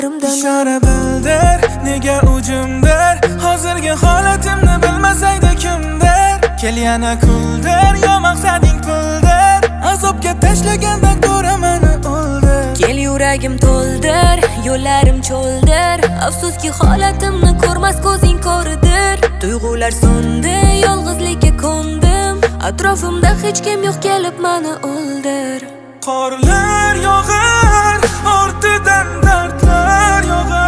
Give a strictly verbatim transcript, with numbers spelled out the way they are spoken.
ishora bildir, nega ujimdir, hozirgi holatimni bilmasaydi kimdir. Kel yana kuldir, yo maqsading puldir, azobga tashlagandan ko'ra meni o'ldir. Kel yuragim to'ldir, yo'llarim cho'ldir, afsuski holatimni ko'rmas ko'zing ko'ridir. Tuyg'ular so'ndi, yolg'izlikka ko'ndim, atrofimda hech kim yo'q, kelib meni o'ldir. Qorlar yog'ar, ortidan dardlar yog'ar.